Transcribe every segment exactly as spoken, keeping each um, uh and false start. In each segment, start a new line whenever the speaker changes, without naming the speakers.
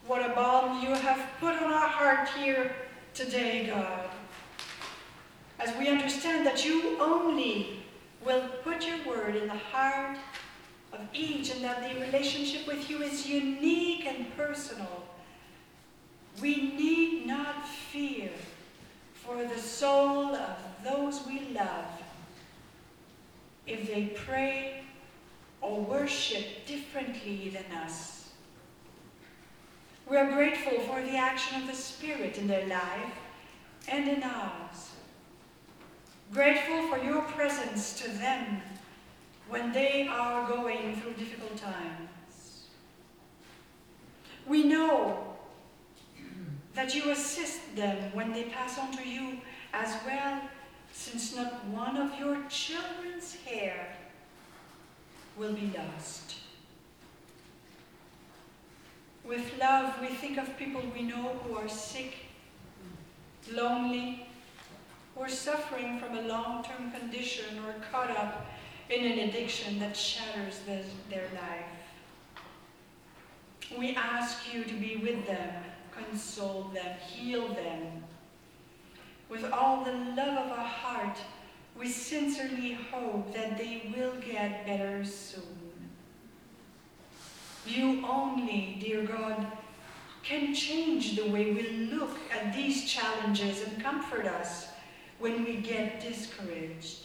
what a balm you have put on our heart here today, God. As we understand that you only will put your word in the heart of each, and that the relationship with you is unique and personal, we need not fear for the soul of those we love if they pray or worship differently than us. We are grateful for the action of the Spirit in their life and in ours. Grateful for your presence to them when they are going through difficult times. We know that you assist them when they pass on to you as well, since not one of your children's hair will be lost. With love, we think of people we know who are sick, lonely, or suffering from a long-term condition, or caught up in an addiction that shatters the, their life. We ask you to be with them, console them, heal them. With all the love of our heart, we sincerely hope that they will get better soon. You only, dear God, can change the way we look at these challenges and comfort us when we get discouraged.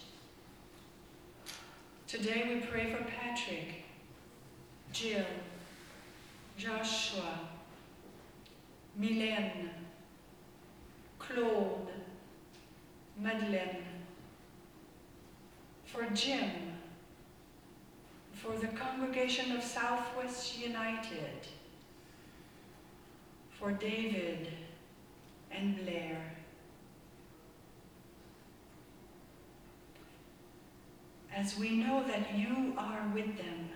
Today we pray for Patrick, Jill, Joshua, Mylène, Claude, Madeleine, for Jim, for the congregation of Southwest United, for David and Blair. As we know that you are with them,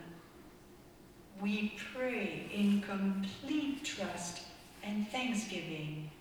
we pray in complete trust and thanksgiving.